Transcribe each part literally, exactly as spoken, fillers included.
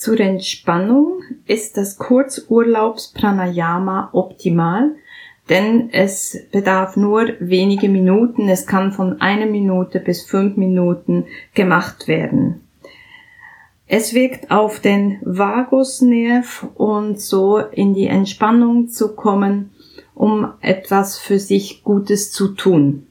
Zur Entspannung ist das Kurzurlaubs-Pranayama optimal, denn es bedarf nur wenige Minuten. Es kann von einer Minute bis fünf Minuten gemacht werden. Es wirkt auf den Vagusnerv und so in die Entspannung zu kommen, um etwas für sich Gutes zu tun.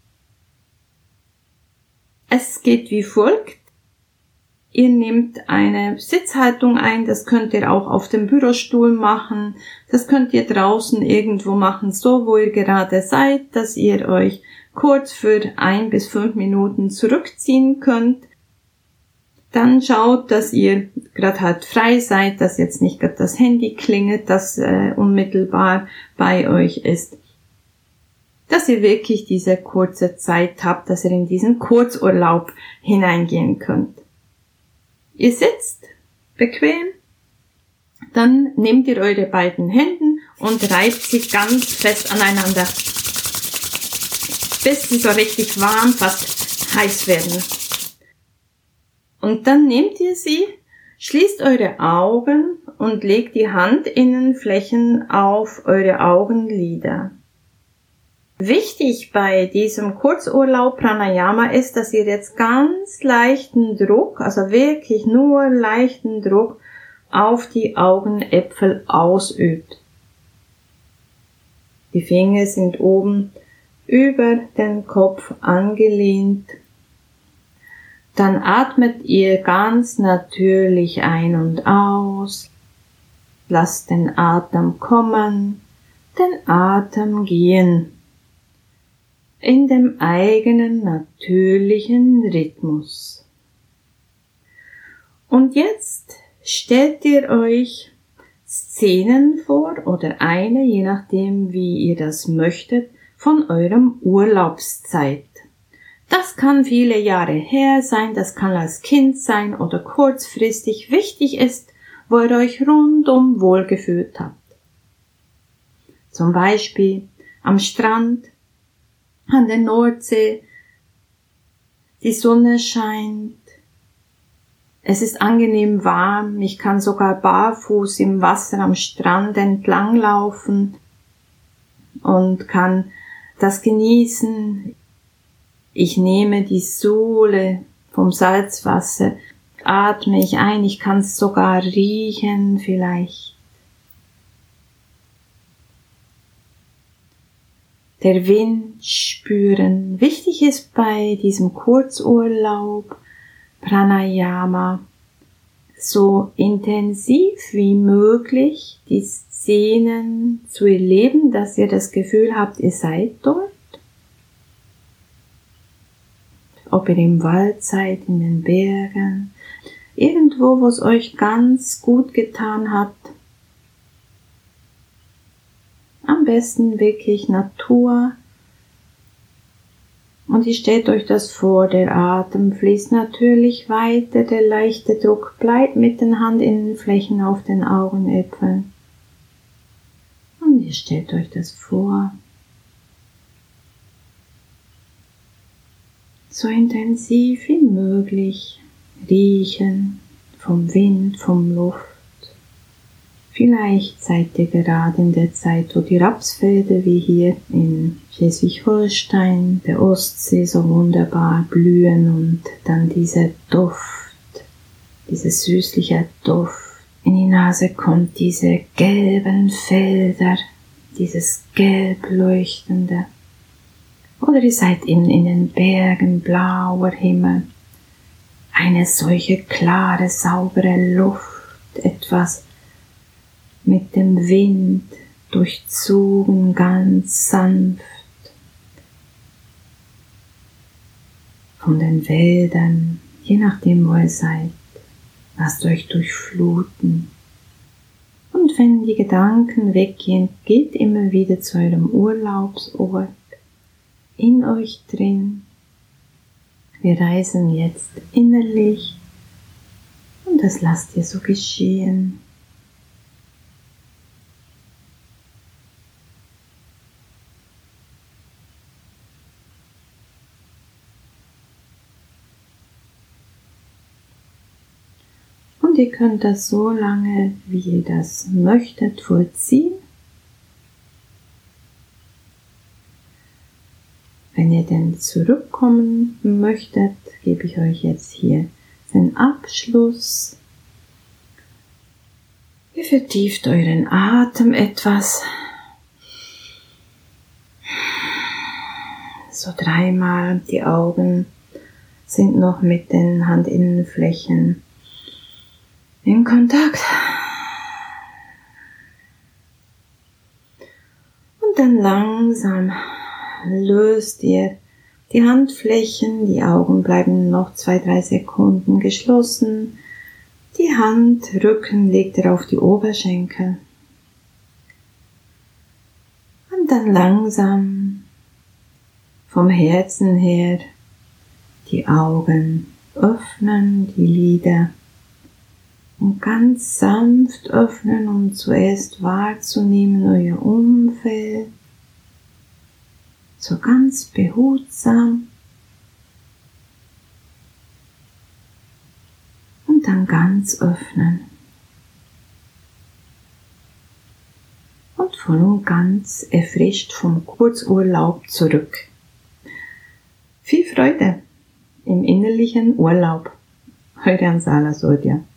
Es geht wie folgt. Ihr nehmt eine Sitzhaltung ein, das könnt ihr auch auf dem Bürostuhl machen, das könnt ihr draußen irgendwo machen, so wo ihr gerade seid, dass ihr euch kurz für ein bis fünf Minuten zurückziehen könnt. Dann schaut, dass ihr gerade halt frei seid, dass jetzt nicht gerade das Handy klingelt, das äh, unmittelbar bei euch ist. Dass ihr wirklich diese kurze Zeit habt, dass ihr in diesen Kurzurlaub hineingehen könnt. Ihr sitzt bequem, dann nehmt ihr eure beiden Hände und reibt sie ganz fest aneinander, bis sie so richtig warm, fast heiß werden. Und dann nehmt ihr sie, schließt eure Augen und legt die Handinnenflächen auf eure Augenlider. Wichtig bei diesem Kurzurlaub Pranayama ist, dass ihr jetzt ganz leichten Druck, also wirklich nur leichten Druck auf die Augenäpfel ausübt. Die Finger sind oben über den Kopf angelehnt. Dann atmet ihr ganz natürlich ein und aus. Lasst den Atem kommen, den Atem gehen. In dem eigenen natürlichen Rhythmus. Und jetzt stellt ihr euch Szenen vor oder eine, je nachdem wie ihr das möchtet, von eurem Urlaubszeit. Das kann viele Jahre her sein, das kann als Kind sein oder kurzfristig. Wichtig ist, wo ihr euch rundum wohlgefühlt habt. Zum Beispiel am Strand, an der Nordsee, die Sonne scheint, es ist angenehm warm, ich kann sogar barfuß im Wasser am Strand entlang laufen und kann das genießen. Ich nehme die Sohle vom Salzwasser, atme ich ein, ich kann es sogar riechen vielleicht. Der Wind spüren. Wichtig ist bei diesem Kurzurlaub Pranayama so intensiv wie möglich die Szenen zu erleben, dass ihr das Gefühl habt, ihr seid dort. Ob ihr im Wald seid, in den Bergen, irgendwo, wo es euch ganz gut getan hat. Am besten wirklich Natur. Und ihr stellt euch das vor, der Atem fließt natürlich weiter, der leichte Druck bleibt mit den Handinnenflächen auf den Augenäpfeln. Und ihr stellt euch das vor. So intensiv wie möglich riechen vom Wind, vom Luft. Vielleicht seid ihr gerade in der Zeit, wo die Rapsfelder wie hier in Schleswig-Holstein, der Ostsee so wunderbar blühen und dann dieser Duft, dieser süßliche Duft in die Nase kommt, diese gelben Felder, dieses gelb leuchtende. Oder ihr seid in, in den Bergen, blauer Himmel, eine solche klare, saubere Luft, etwas mit dem Wind durchzogen, ganz sanft. Von den Wäldern, je nachdem wo ihr seid, lasst euch durchfluten. Und wenn die Gedanken weggehen, geht immer wieder zu eurem Urlaubsort, in euch drin. Wir reisen jetzt innerlich und das lasst ihr so geschehen. Und ihr könnt das so lange, wie ihr das möchtet, vollziehen. Wenn ihr denn zurückkommen möchtet, gebe ich euch jetzt hier den Abschluss. Ihr vertieft euren Atem etwas. So dreimal. Die Augen sind noch mit den Handinnenflächen in Kontakt. Und dann langsam löst ihr die Handflächen, die Augen bleiben noch zwei, drei Sekunden geschlossen. Die Handrücken legt ihr auf die Oberschenkel. Und dann langsam vom Herzen her die Augen öffnen, die Lider. Und ganz sanft öffnen, um zuerst wahrzunehmen euer Umfeld. So ganz behutsam. Und dann ganz öffnen. Und voll und ganz erfrischt vom Kurzurlaub zurück. Viel Freude im innerlichen Urlaub. Eure Ansala Sodja.